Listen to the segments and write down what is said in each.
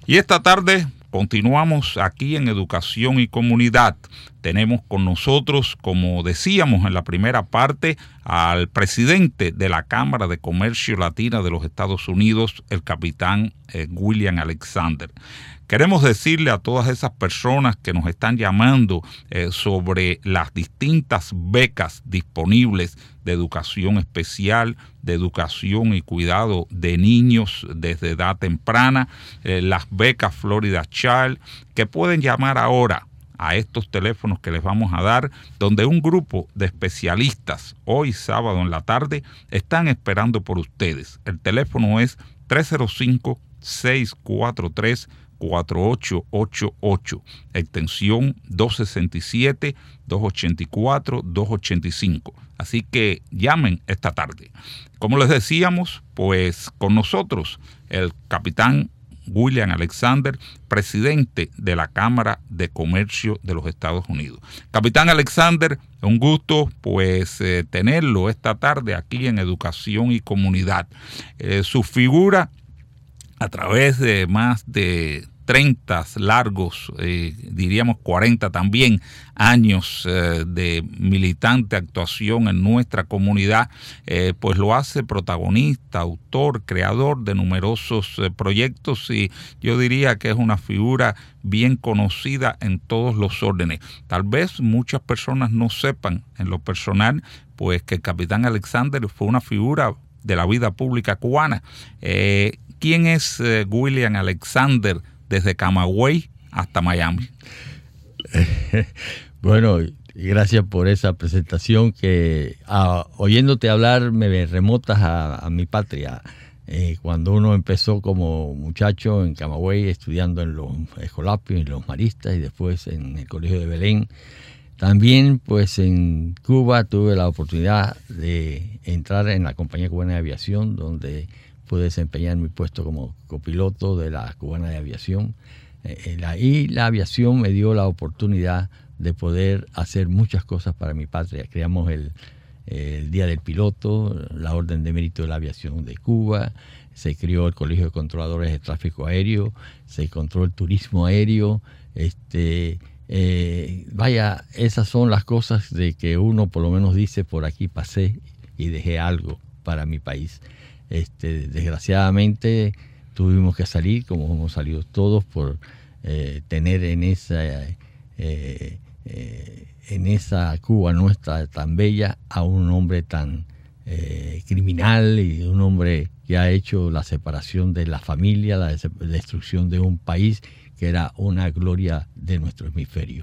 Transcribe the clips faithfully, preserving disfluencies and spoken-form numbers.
Y esta tarde continuamos aquí en Educación y Comunidad. Tenemos con nosotros, como decíamos en la primera parte, al presidente de la Cámara de Comercio Latina de los Estados Unidos, el capitán eh, William Alexander. Queremos decirle a todas esas personas que nos están llamando eh, sobre las distintas becas disponibles de educación especial, de educación y cuidado de niños desde edad temprana, eh, las becas Florida Child, que pueden llamar ahora a estos teléfonos que les vamos a dar, donde un grupo de especialistas hoy sábado en la tarde están esperando por ustedes. El teléfono es tres cero cinco, seis cuatro tres, cuatro ocho ocho ocho, extensión dos sesenta y siete, dos ochenta y cuatro, dos ochenta y cinco. Así que llamen esta tarde. Como les decíamos, pues con nosotros el capitán William Alexander, presidente de la Cámara de Comercio de los Estados Unidos. Capitán Alexander, un gusto pues eh, tenerlo esta tarde aquí en Educación y Comunidad. Eh, su figura a través de más de treinta largos, eh, diríamos cuarenta también, años eh, de militante actuación en nuestra comunidad, eh, pues lo hace protagonista, autor, creador de numerosos eh, proyectos, y yo diría que es una figura bien conocida en todos los órdenes. Tal vez muchas personas no sepan en lo personal, pues que el capitán Alexander fue una figura de la vida pública cubana. Eh, ¿Quién es eh, William Alexander desde Camagüey hasta Miami? Bueno, gracias por esa presentación que a, oyéndote hablar me remotas a, a mi patria. Eh, cuando uno empezó como muchacho en Camagüey estudiando en los Escolapios, en los Maristas y después en el Colegio de Belén. También pues en Cuba tuve la oportunidad de entrar en la Compañía Cubana de Aviación, donde pude desempeñar mi puesto como copiloto de la Cubana de Aviación. Eh, la, y la aviación me dio la oportunidad de poder hacer muchas cosas para mi patria. Creamos el, el Día del Piloto, la Orden de Mérito de la Aviación de Cuba, se creó el Colegio de Controladores de Tráfico Aéreo, se controló el turismo aéreo. Este, eh, vaya, esas son las cosas de que uno por lo menos dice, por aquí pasé y dejé algo para mi país. Este, desgraciadamente tuvimos que salir, como hemos salido todos, por eh, tener en esa eh, eh, en esa Cuba nuestra tan bella a un hombre tan eh, criminal, y un hombre que ha hecho la separación de la familia, la destrucción de un país que era una gloria de nuestro hemisferio.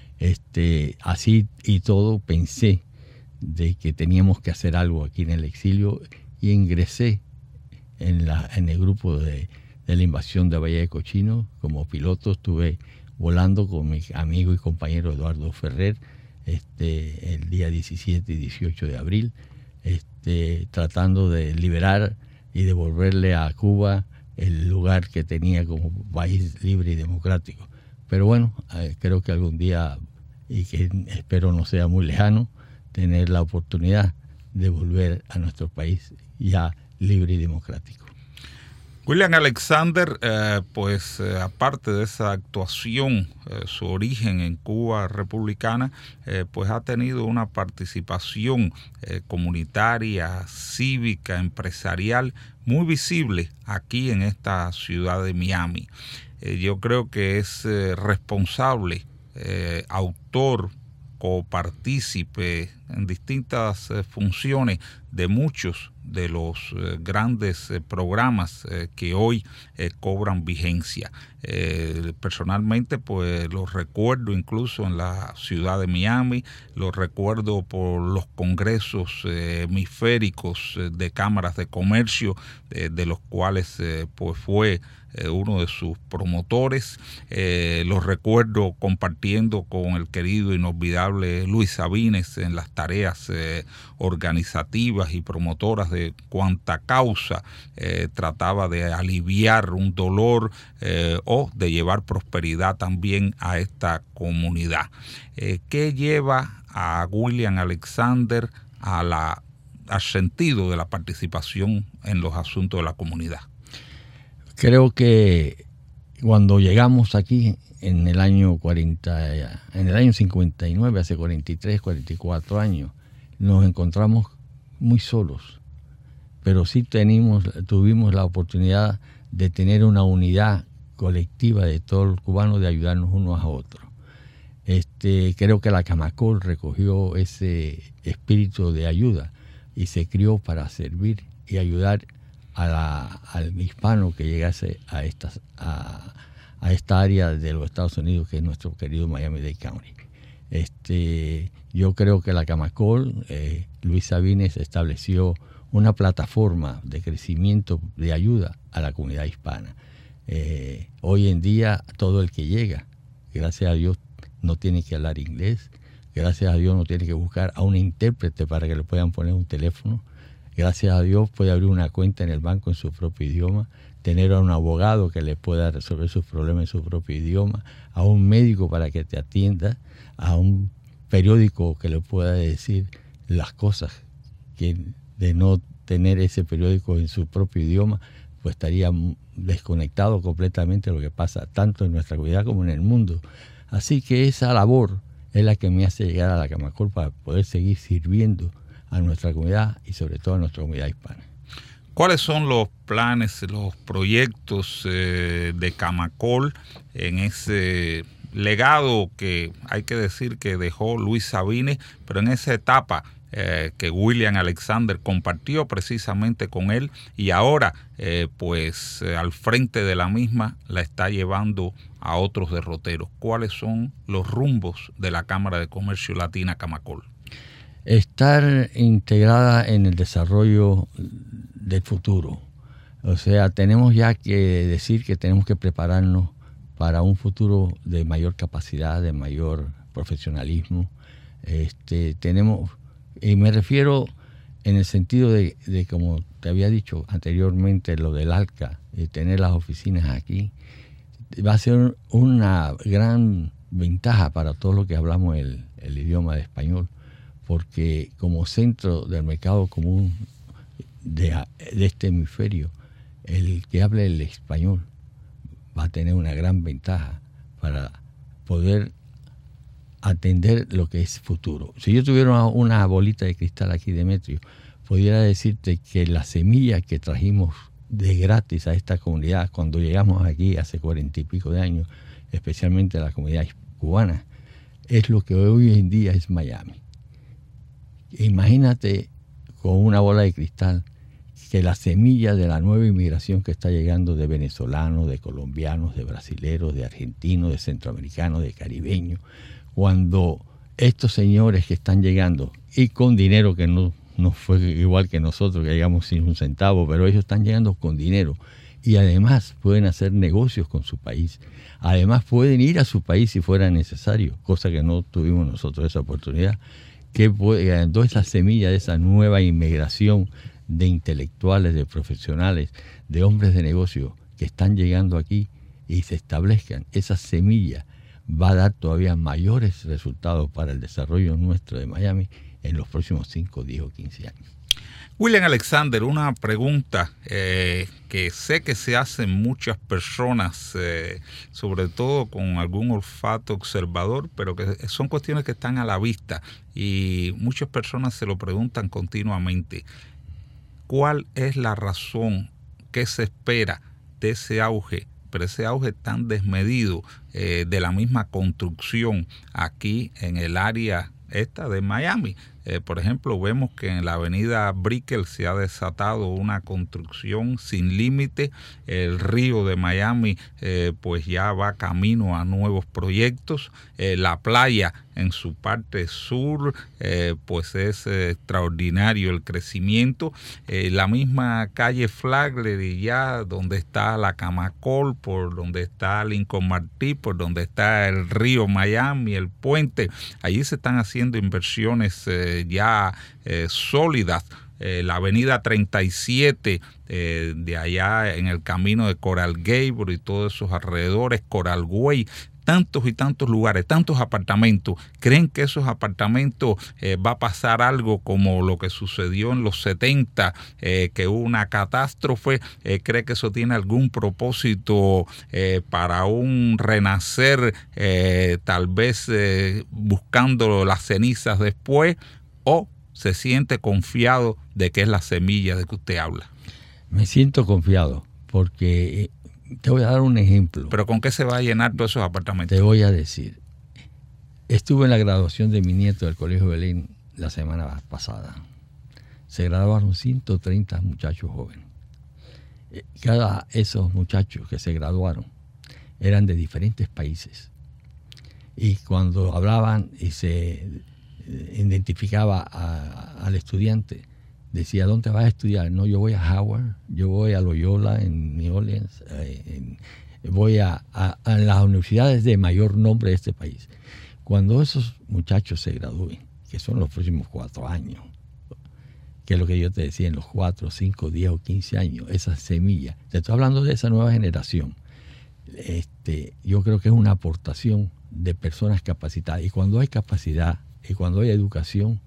Este, así y todo pensé de que teníamos que hacer algo aquí en el exilio, y ingresé en, la, en el grupo de, de la invasión de Bahía de Cochino. Como piloto estuve volando con mi amigo y compañero Eduardo Ferrer este, el día diecisiete y dieciocho de abril, este, tratando de liberar y devolverle a Cuba el lugar que tenía como país libre y democrático. Pero bueno, eh, creo que algún día, y que espero no sea muy lejano, tener la oportunidad de volver a nuestro país ya libre y democrático. William Alexander, eh, pues eh, aparte de esa actuación, eh, su origen en Cuba republicana, eh, pues ha tenido una participación eh, comunitaria, cívica, empresarial muy visible aquí en esta ciudad de Miami. Eh, yo creo que es eh, responsable, eh, autor, copartícipe en distintas eh, funciones de muchos de los eh, grandes eh, programas eh, que hoy eh, cobran vigencia. Eh, personalmente, pues los recuerdo incluso en la ciudad de Miami, los recuerdo por los congresos eh, hemisféricos eh, de cámaras de comercio, eh, de los cuales eh, pues fue eh, uno de sus promotores. Eh, los recuerdo compartiendo con el querido inolvidable Luis Sabines en las tareas eh, organizativas y promotoras de cuanta causa eh, trataba de aliviar un dolor eh, o de llevar prosperidad también a esta comunidad. Eh, ¿Qué lleva a William Alexander a la, al sentido de la participación en los asuntos de la comunidad? Creo que cuando llegamos aquí en el año cuarenta, en el año cincuenta y nueve, hace cuarenta y tres, cuarenta y cuatro años, nos encontramos muy solos, pero sí tenimos, tuvimos la oportunidad de tener una unidad colectiva de todos los cubanos, de ayudarnos unos a otros. Este, creo que la Camacol recogió ese espíritu de ayuda y se crió para servir y ayudar a la, al hispano que llegase a, estas, a, a esta área de los Estados Unidos, que es nuestro querido Miami-Dade County. Este, yo creo que la Camacol, eh, Luis Sabines estableció una plataforma de crecimiento, de ayuda a la comunidad hispana. Eh, hoy en día todo el que llega, gracias a Dios, no tiene que hablar inglés, gracias a Dios no tiene que buscar a un intérprete para que le puedan poner un teléfono, gracias a Dios puede abrir una cuenta en el banco en su propio idioma, tener a un abogado que le pueda resolver sus problemas en su propio idioma, a un médico para que te atienda, a un periódico que le pueda decir las cosas, que de no tener ese periódico en su propio idioma, pues estaría desconectado completamente de lo que pasa tanto en nuestra comunidad como en el mundo. Así que esa labor es la que me hace llegar a la Camacol para poder seguir sirviendo a nuestra comunidad y sobre todo a nuestra comunidad hispana. ¿Cuáles son los planes, los proyectos eh, de Camacol en ese legado que hay que decir que dejó Luis Sabines, pero en esa etapa eh, que William Alexander compartió precisamente con él y ahora eh, pues eh, al frente de la misma la está llevando a otros derroteros? ¿Cuáles son los rumbos de la Cámara de Comercio Latina Camacol? Estar integrada en el desarrollo del futuro. O sea, tenemos ya que decir que tenemos que prepararnos para un futuro de mayor capacidad, de mayor profesionalismo. Este, tenemos, y me refiero en el sentido de, de como te había dicho anteriormente, lo del ALCA, de tener las oficinas aquí, va a ser una gran ventaja para todos los que hablamos el, el idioma de español, porque como centro del mercado común de, de este hemisferio, el que hable el español va a tener una gran ventaja para poder atender lo que es futuro. Si yo tuviera una, una bolita de cristal aquí, Demetrio, pudiera decirte que la semilla que trajimos de gratis a esta comunidad cuando llegamos aquí hace cuarenta y pico de años, especialmente a la comunidad cubana, es lo que hoy en día es Miami. Imagínate con una bola de cristal que la semilla de la nueva inmigración que está llegando de venezolanos, de colombianos, de brasileros, de argentinos, de centroamericanos, de caribeños, cuando estos señores que están llegando y con dinero que no, no fue igual que nosotros que llegamos sin un centavo, pero ellos están llegando con dinero y además pueden hacer negocios con su país, además pueden ir a su país si fuera necesario, cosa que no tuvimos nosotros esa oportunidad, que toda esa semilla de esa nueva inmigración de intelectuales, de profesionales, de hombres de negocio que están llegando aquí y se establezcan, esa semilla va a dar todavía mayores resultados para el desarrollo nuestro de Miami en los próximos cinco, diez o quince años. William Alexander, una pregunta eh, que sé que se hacen muchas personas, eh, sobre todo con algún olfato observador, pero que son cuestiones que están a la vista y muchas personas se lo preguntan continuamente. ¿Cuál es la razón que se espera de ese auge, pero ese auge tan desmedido eh, de la misma construcción aquí en el área esta de Miami? Eh, por ejemplo, vemos que en la avenida Brickell se ha desatado una construcción sin límite. El río de Miami eh, pues ya va camino a nuevos proyectos. Eh, la playa en su parte sur eh, pues es eh, extraordinario el crecimiento. Eh, la misma calle Flagler y ya donde está la Camacol, por donde está Lincoln Martí, por donde está el río Miami, el puente, allí se están haciendo inversiones eh, ya eh, sólidas. Eh, la avenida treinta y siete eh, de allá en el camino de Coral Gable y todos esos alrededores, Coral Way, tantos y tantos lugares, tantos apartamentos. ¿Creen que esos apartamentos eh, va a pasar algo como lo que sucedió en los setenta, eh, que hubo una catástrofe? Eh, ¿Cree que eso tiene algún propósito eh, para un renacer, eh, tal vez eh, buscando las cenizas después? ¿O se siente confiado de que es la semilla de que usted habla? Me siento confiado porque te voy a dar un ejemplo. ¿Pero con qué se va a llenar todos esos apartamentos? Te voy a decir. Estuve en la graduación de mi nieto del Colegio Belén la semana pasada. Se graduaron ciento treinta muchachos jóvenes. Cada esos muchachos que se graduaron eran de diferentes países. Y cuando hablaban y se identificaba a, al estudiante, decía, ¿dónde vas a estudiar? No, yo voy a Howard, yo voy a Loyola en New Orleans, eh, en, voy a, a, a las universidades de mayor nombre de este país. Cuando esos muchachos se gradúen, que son los próximos cuatro años, que es lo que yo te decía, en los cuatro, cinco, diez o quince años, esa semilla, te estoy hablando de esa nueva generación, este, yo creo que es una aportación de personas capacitadas. Y cuando hay capacidad y cuando hay educación,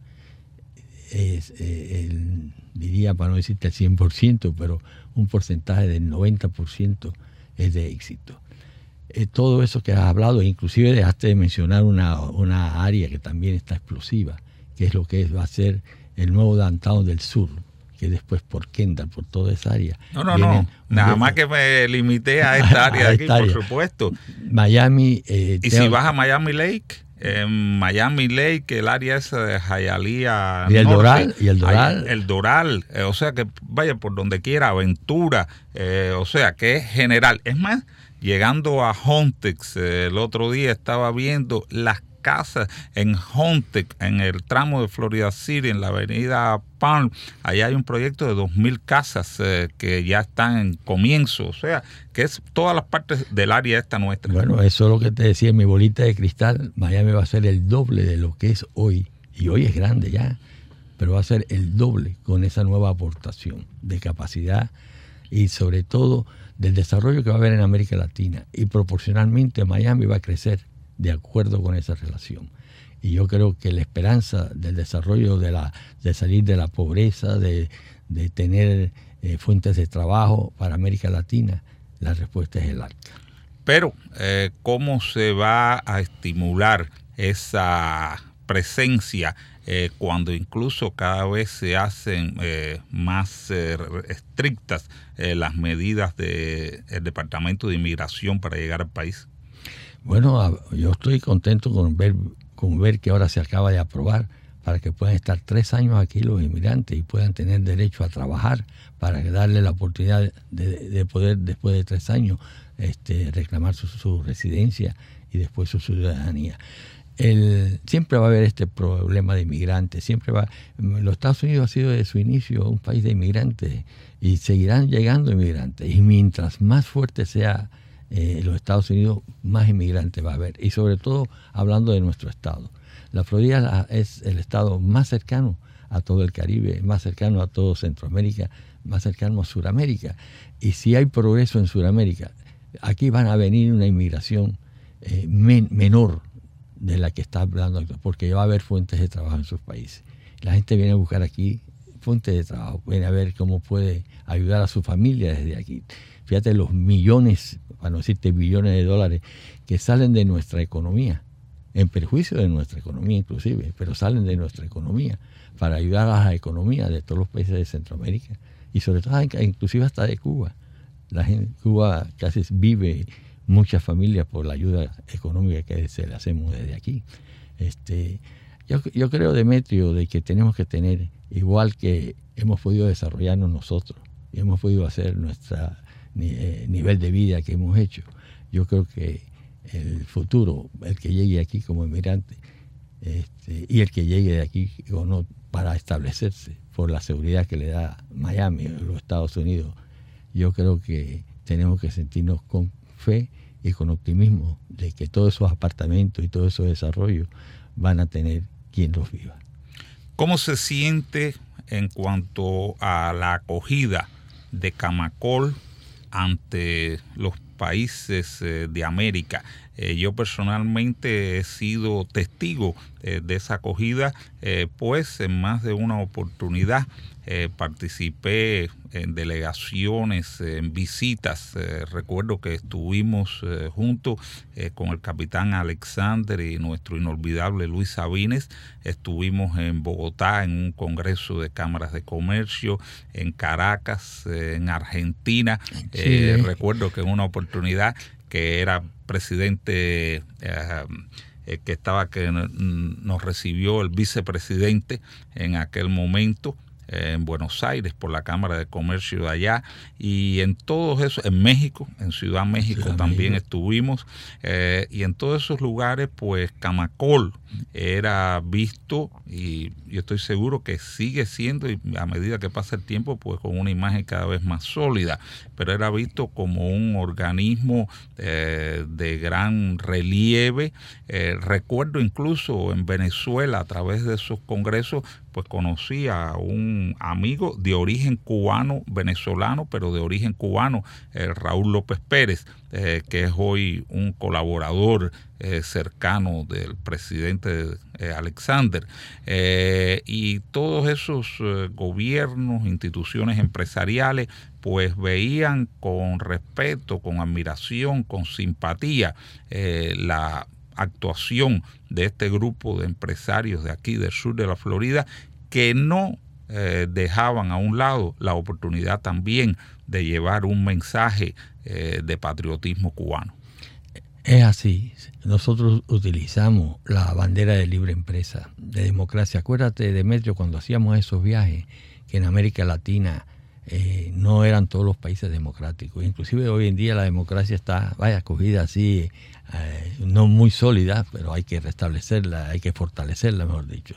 es, eh, el, diría, para no decirte el cien por ciento, pero un porcentaje del noventa por ciento es de éxito. Eh, todo eso que has hablado, inclusive dejaste de mencionar una, una área que también está explosiva, que es lo que es, va a ser el nuevo downtown del sur, que después por Kendall, por toda esa área. No, no, no, nada más que me limité a esta área de aquí, esta área. Por supuesto. Miami. Eh, y si vas a Miami Lake, en Miami Lake, el área esa de Hialeah y el Norte, Doral, y el Doral. El Doral, eh, o sea que vaya por donde quiera, Aventura, eh, o sea que es general. Es más, llegando a Hontex, eh, el otro día estaba viendo las casas en Hontex, en el tramo de Florida City, en la avenida Palm. Allá hay un proyecto de dos mil casas eh, que ya están en comienzo, o sea, que es todas las partes del área esta nuestra. Bueno, eso es lo que te decía en mi bolita de cristal. Miami va a ser el doble de lo que es hoy, y hoy es grande ya, pero va a ser el doble con esa nueva aportación de capacidad y sobre todo del desarrollo que va a haber en América Latina, y proporcionalmente Miami va a crecer de acuerdo con esa relación. Y yo creo que la esperanza del desarrollo, de la de salir de la pobreza, de, de tener eh, fuentes de trabajo para América Latina, la respuesta es el ALCA. Pero, eh, ¿cómo se va a estimular esa presencia eh, cuando incluso cada vez se hacen eh, más eh, estrictas eh, las medidas del Departamento de Inmigración para llegar al país? Bueno, yo estoy contento con ver, con ver que ahora se acaba de aprobar para que puedan estar tres años aquí los inmigrantes y puedan tener derecho a trabajar, para darle la oportunidad de, de poder después de tres años este, reclamar su, su residencia y después su ciudadanía. El, siempre va a haber este problema de inmigrantes, siempre va. Los Estados Unidos ha sido desde su inicio un país de inmigrantes y seguirán llegando inmigrantes, y mientras más fuerte sea Eh, los Estados Unidos, más inmigrantes va a haber, y sobre todo hablando de nuestro estado. La Florida es el estado más cercano a todo el Caribe, más cercano a todo Centroamérica, más cercano a Sudamérica, y si hay progreso en Sudamérica, aquí van a venir una inmigración eh, men, menor de la que está hablando, porque va a haber fuentes de trabajo en sus países. La gente viene a buscar aquí fuentes de trabajo, viene a ver cómo puede ayudar a su familia desde aquí. Fíjate los millones, para no decirte billones de dólares, que salen de nuestra economía, en perjuicio de nuestra economía inclusive, pero salen de nuestra economía para ayudar a la economía de todos los países de Centroamérica y sobre todo inclusive hasta de Cuba. La gente, Cuba casi vive muchas familias por la ayuda económica que se le hacemos desde aquí. Este, yo, yo creo, Demetrio, de que tenemos que tener, igual que hemos podido desarrollarnos nosotros y hemos podido hacer nuestra nivel de vida que hemos hecho, yo creo que el futuro, el que llegue aquí como inmigrante este, y el que llegue de aquí o no, para establecerse por la seguridad que le da Miami o los Estados Unidos, yo creo que tenemos que sentirnos con fe y con optimismo de que todos esos apartamentos y todo esos desarrollos van a tener quien los viva. ¿Cómo se siente en cuanto a la acogida de Camacol ante los países eh, de América? Eh, yo personalmente he sido testigo eh, de esa acogida, eh, pues en más de una oportunidad eh, participé en delegaciones, en visitas. Eh, recuerdo que estuvimos eh, juntos eh, con el capitán Alexander y nuestro inolvidable Luis Sabines. Estuvimos en Bogotá en un congreso de cámaras de comercio, en Caracas, eh, en Argentina. Eh, recuerdo que en una oportunidad que era presidente, eh, eh, que estaba que nos recibió el vicepresidente en aquel momento, en Buenos Aires por la Cámara de Comercio de allá, y en todos esos, en México, en Ciudad México Ciudad también México. estuvimos, eh, y en todos esos lugares pues Camacol era visto, y yo estoy seguro que sigue siendo, y a medida que pasa el tiempo pues con una imagen cada vez más sólida, pero era visto como un organismo eh, de gran relieve. Eh, recuerdo incluso en Venezuela, a través de esos congresos, pues conocí a un amigo de origen cubano, venezolano, pero de origen cubano, eh, Raúl López Pérez, eh, que es hoy un colaborador eh, cercano del presidente eh, Alexander. Eh, y todos esos eh, gobiernos, instituciones empresariales, pues veían con respeto, con admiración, con simpatía eh, la actuación de este grupo de empresarios de aquí del sur de la Florida, que no eh, dejaban a un lado la oportunidad también de llevar un mensaje eh, de patriotismo cubano. Es así. Nosotros utilizamos la bandera de libre empresa, de democracia. Acuérdate, Demetrio, cuando hacíamos esos viajes, que en América Latina eh, no eran todos los países democráticos. Inclusive hoy en día la democracia está, vaya, cogida así, eh, no muy sólida, pero hay que restablecerla, hay que fortalecerla, mejor dicho.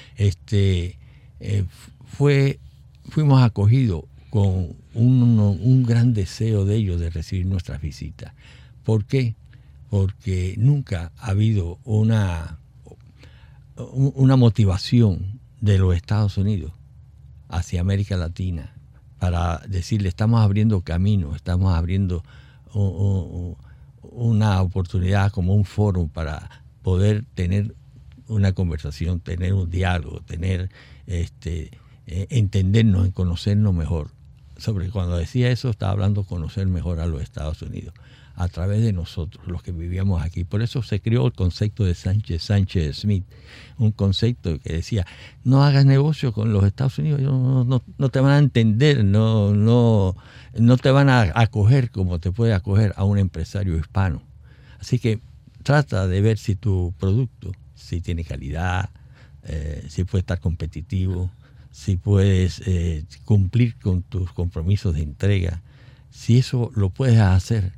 Este, eh, fue, fuimos acogidos con un, un gran deseo de ellos de recibir nuestras visitas. ¿Por qué? Porque nunca ha habido una, una motivación de los Estados Unidos hacia América Latina para decirle, estamos abriendo camino, estamos abriendo un, un, una oportunidad como un foro para poder tener una conversación, tener un diálogo, tener este eh, entendernos, en conocernos mejor. Sobre cuando decía eso, estaba hablando de conocer mejor a los Estados Unidos a través de nosotros, los que vivíamos aquí. Por eso se creó el concepto de Sánchez Sánchez Smith, un concepto que decía, no hagas negocio con los Estados Unidos, no, no, no te van a entender, no, no, no te van a acoger como te puede acoger a un empresario hispano. Así que trata de ver si tu producto, si tiene calidad, eh, si puede estar competitivo, si puedes eh, cumplir con tus compromisos de entrega. Si eso lo puedes hacer,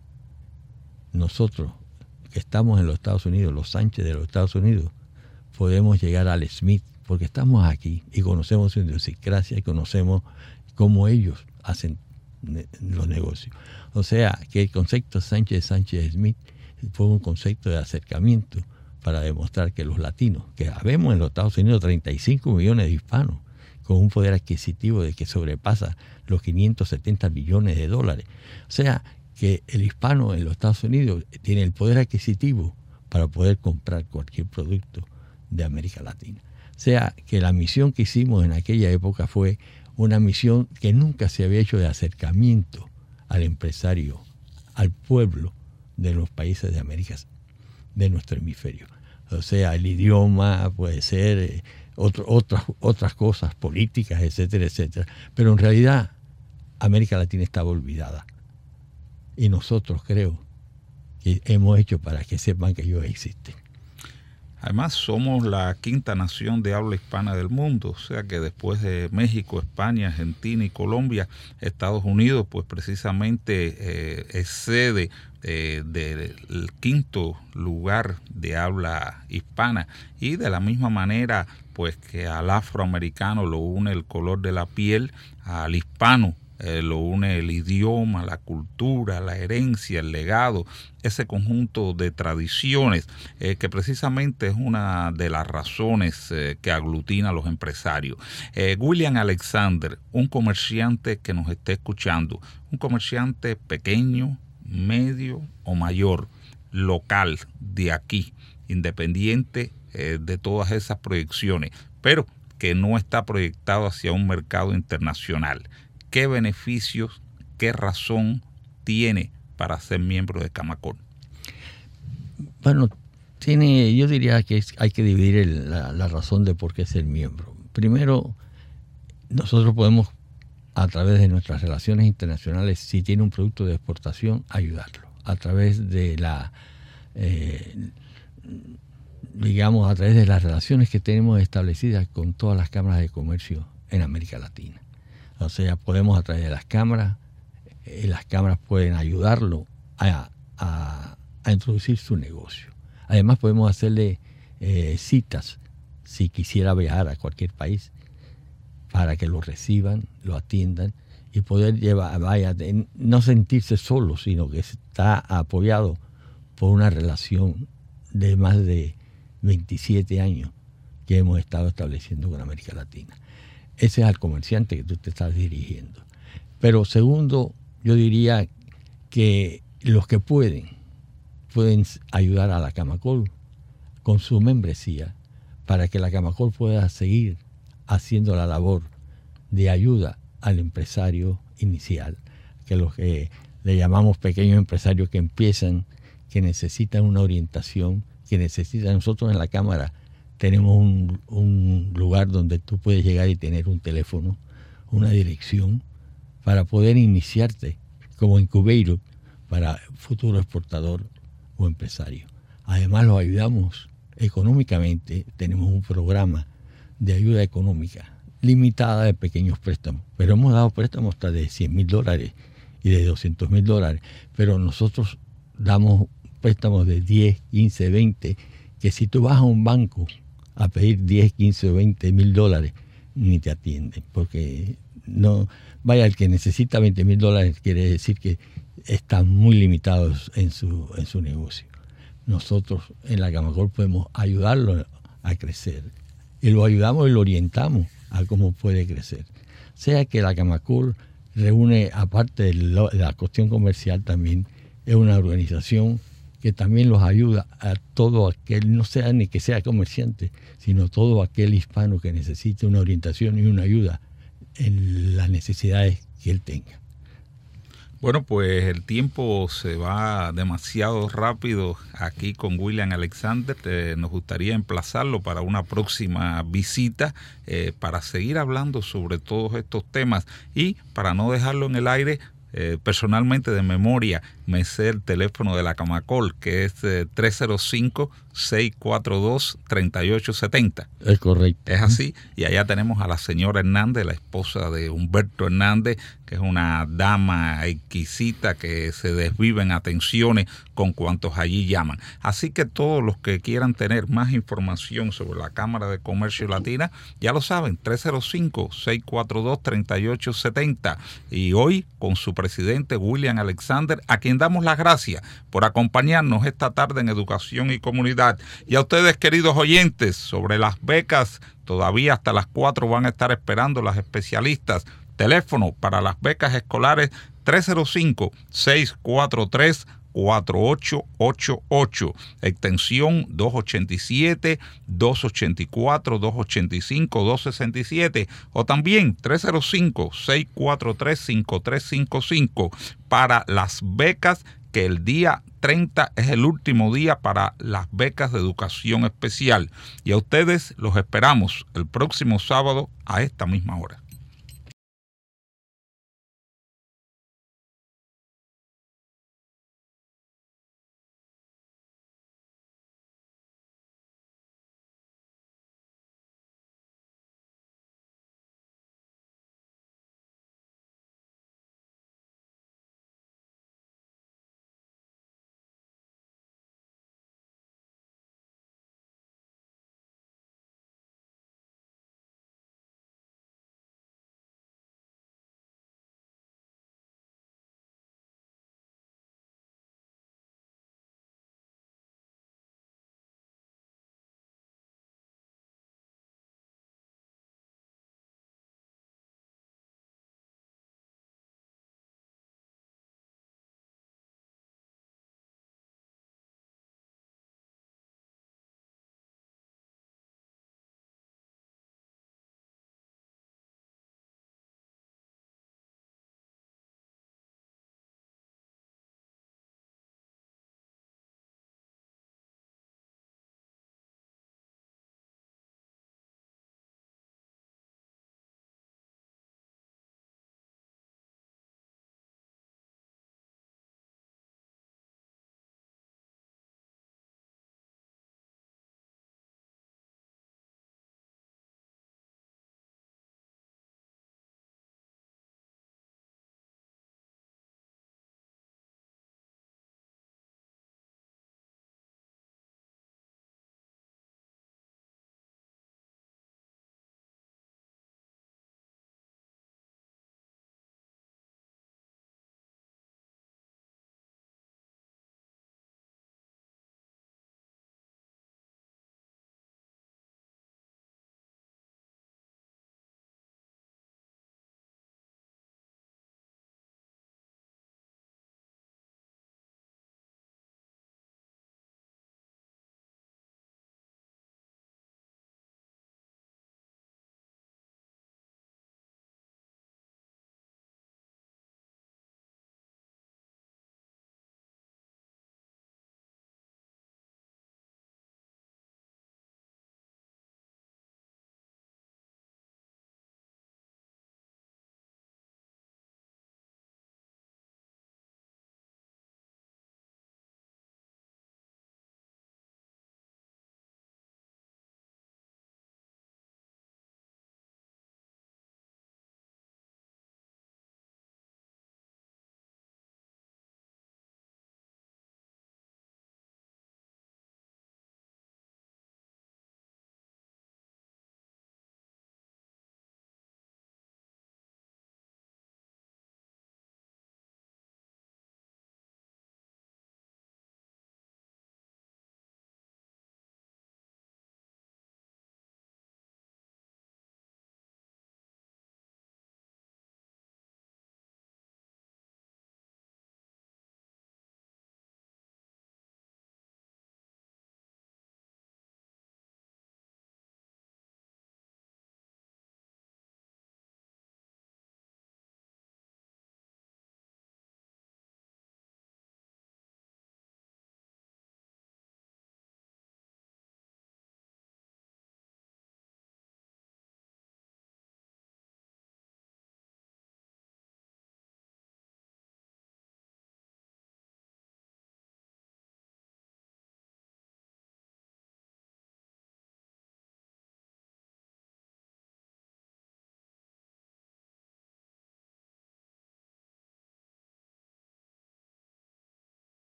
nosotros que estamos en los Estados Unidos, los Sánchez de los Estados Unidos, podemos llegar al Smith, porque estamos aquí y conocemos su idiosincrasia y conocemos cómo ellos hacen los negocios. O sea, que el concepto Sánchez Sánchez Smith fue un concepto de acercamiento para demostrar que los latinos, que habemos en los Estados Unidos treinta y cinco millones de hispanos, con un poder adquisitivo de que sobrepasa los quinientos setenta billones de dólares. O sea, que el hispano en los Estados Unidos tiene el poder adquisitivo para poder comprar cualquier producto de América Latina. O sea, que la misión que hicimos en aquella época fue una misión que nunca se había hecho de acercamiento al empresario, al pueblo de los países de América, de nuestro hemisferio. O sea, el idioma puede ser, eh, otro, otras, otras cosas políticas, etcétera, etcétera. Pero en realidad América Latina estaba olvidada. Y nosotros creo que hemos hecho para que sepan que ellos existen. Además, somos la quinta nación de habla hispana del mundo, o sea que después de México, España, Argentina y Colombia, Estados Unidos, pues precisamente eh, es sede eh, del quinto lugar de habla hispana. Y de la misma manera, pues que al afroamericano lo une el color de la piel, al hispano Eh, lo une el idioma, la cultura, la herencia, el legado, ese conjunto de tradiciones eh, que precisamente es una de las razones eh, que aglutina a los empresarios. Eh, William Alexander, un comerciante que nos esté escuchando, un comerciante pequeño, medio o mayor, local de aquí, independiente eh, de todas esas proyecciones, pero que no está proyectado hacia un mercado internacional. ¿Qué beneficios, qué razón tiene para ser miembro de Camacol? Bueno, tiene, yo diría que es, hay que dividir el, la, la razón de por qué ser miembro. Primero, nosotros podemos, a través de nuestras relaciones internacionales, si tiene un producto de exportación, ayudarlo. A través de la, eh, digamos, a través de las relaciones que tenemos establecidas con todas las cámaras de comercio en América Latina. O sea, podemos a través de las cámaras, eh, las cámaras pueden ayudarlo a, a, a introducir su negocio. Además, podemos hacerle eh, citas si quisiera viajar a cualquier país, para que lo reciban, lo atiendan y poder llevar, vaya, no sentirse solo, sino que está apoyado por una relación de más de veintisiete años que hemos estado estableciendo con América Latina. Ese es al comerciante que tú te estás dirigiendo. Pero segundo, yo diría que los que pueden, pueden ayudar a la Camacol con su membresía para que la Camacol pueda seguir haciendo la labor de ayuda al empresario inicial, que los que le llamamos pequeños empresarios que empiezan, que necesitan una orientación, que necesitan. Nosotros en la Cámara tenemos un, un lugar donde tú puedes llegar y tener un teléfono, una dirección, para poder iniciarte como incubator para futuro exportador o empresario. Además, los ayudamos económicamente. Tenemos un programa de ayuda económica limitada de pequeños préstamos, pero hemos dado préstamos hasta de cien mil dólares y de doscientos mil dólares, pero nosotros damos préstamos de diez, quince, veinte, que si tú vas a un banco a pedir diez, quince o veinte mil dólares, ni te atienden, porque no, vaya, el que necesita veinte mil dólares quiere decir que están muy limitados en su, en su negocio. Nosotros en la Camacol podemos ayudarlo a crecer, y lo ayudamos y lo orientamos a cómo puede crecer. O sea que la Camacol reúne, aparte de, lo, de la cuestión comercial, también es una organización que también los ayuda a todo aquel, no sea ni que sea comerciante, sino todo aquel hispano que necesite una orientación y una ayuda en las necesidades que él tenga. Bueno, pues el tiempo se va demasiado rápido aquí con William Alexander. Eh, nos gustaría emplazarlo para una próxima visita eh, para seguir hablando sobre todos estos temas y para no dejarlo en el aire. Eh, personalmente de memoria me sé el teléfono de la Camacol, que es eh, tres cero cinco, seis cuatro dos, tres ocho siete cero. Es correcto. Es así. Y allá tenemos a la señora Hernández, la esposa de Humberto Hernández, que es una dama exquisita que se desvive en atenciones con cuantos allí llaman. Así que todos los que quieran tener más información sobre la Cámara de Comercio Latina, ya lo saben, tres cero cinco, seis cuatro dos, tres ocho siete cero. Y hoy con su presidente William Alexander, a quien damos las gracias por acompañarnos esta tarde en Educación y Comunidad. Y a ustedes, queridos oyentes, sobre las becas, todavía hasta las cuatro van a estar esperando las especialistas. Teléfono para las becas escolares tres cero cinco, seis cuatro tres, cuatro ocho ocho ocho, extensión dos ochenta y siete, dos ochenta y cuatro, dos ochenta y cinco, dos sesenta y siete, o también tres cero cinco, seis cuatro tres, cinco tres cinco cinco para las becas, que el día treinta es el último día para las becas de educación especial. Y a ustedes los esperamos el próximo sábado a esta misma hora.